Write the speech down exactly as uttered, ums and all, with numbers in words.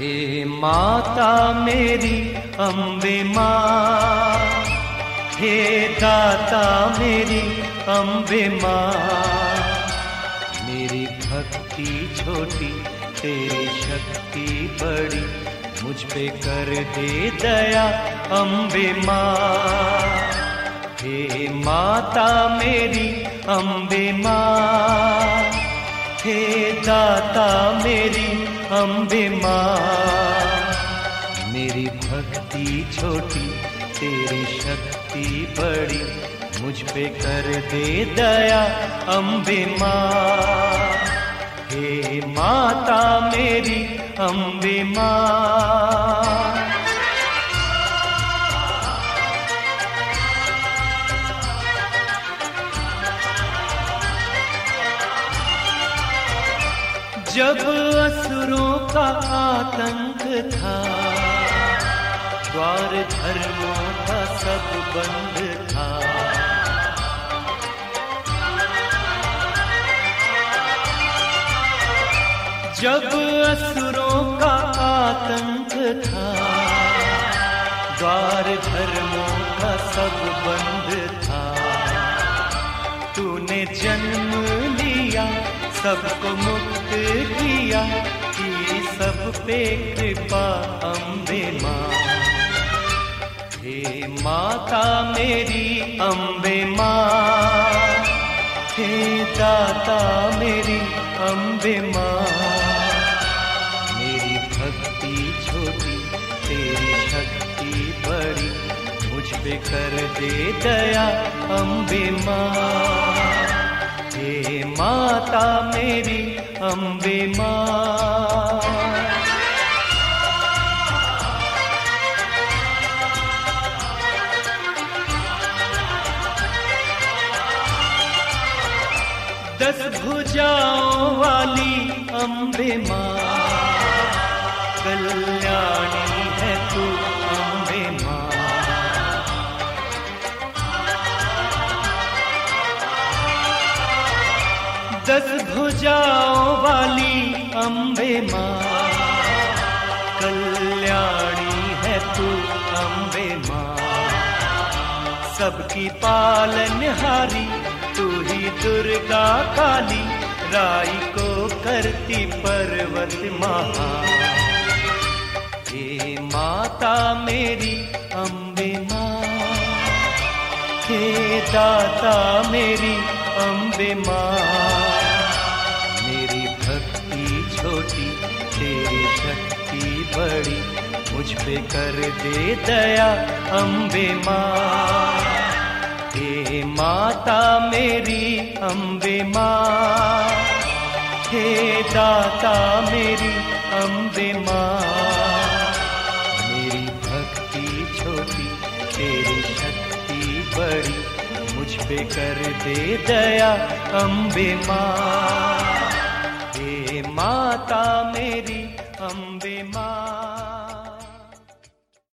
हे माता मेरी अम्बे माँ, हे दाता मेरी अम्बे माँ। मेरी भक्ति छोटी तेरी शक्ति बड़ी, मुझ पे कर दे दया अम्बे माँ। हे माता मेरी अम्बे माँ, हे दाता मेरी अम्बे माँ। मेरी भक्ति छोटी तेरी शक्ति बड़ी, मुझ पे कर दे दया अम्बे माँ। हे माता मेरी अम्बे माँ। जब असुरों का आतंक था, द्वार धर्मों का सब बंद था। जब असुरों का आतंक था, द्वार धर्मों का सब बंद था। तूने जन्म लिया, सबको मुक्त किया, की सब पे कृपा अम्बे माँ। हे माता मेरी अम्बे माँ, हे दाता मेरी अम्बे माँ। मेरी भक्ति छोटी तेरी शक्ति बड़ी, मुझ पे कर दे दया अम्बे माँ। हे माता मेरी अम्बे माँ। दस भुजाओं वाली अम्बे माँ, कल्याणी है तू अम्बे माँ। दस भुजाओं वाली अम्बे माँ, कल्याणी है तू अम्बे माँ। सबकी पालनहारी तू ही दुर्गा काली, राई को करती पर्वत महा। हे माता मेरी अम्बे माँ, हे दाता मेरी अम्बे माँ। मेरी भक्ति छोटी तेरी शक्ति बड़ी, मुझ पे कर दे दया अम्बे माँ। हे माता मेरी अम्बे माँ, हे दाता मेरी अम्बे माँ। मेरी भक्ति छोटी तेरी शक्ति बड़ी, मुझ पे कर दे दया अम्बे माँ। हे माता मेरी अम्बे माँ।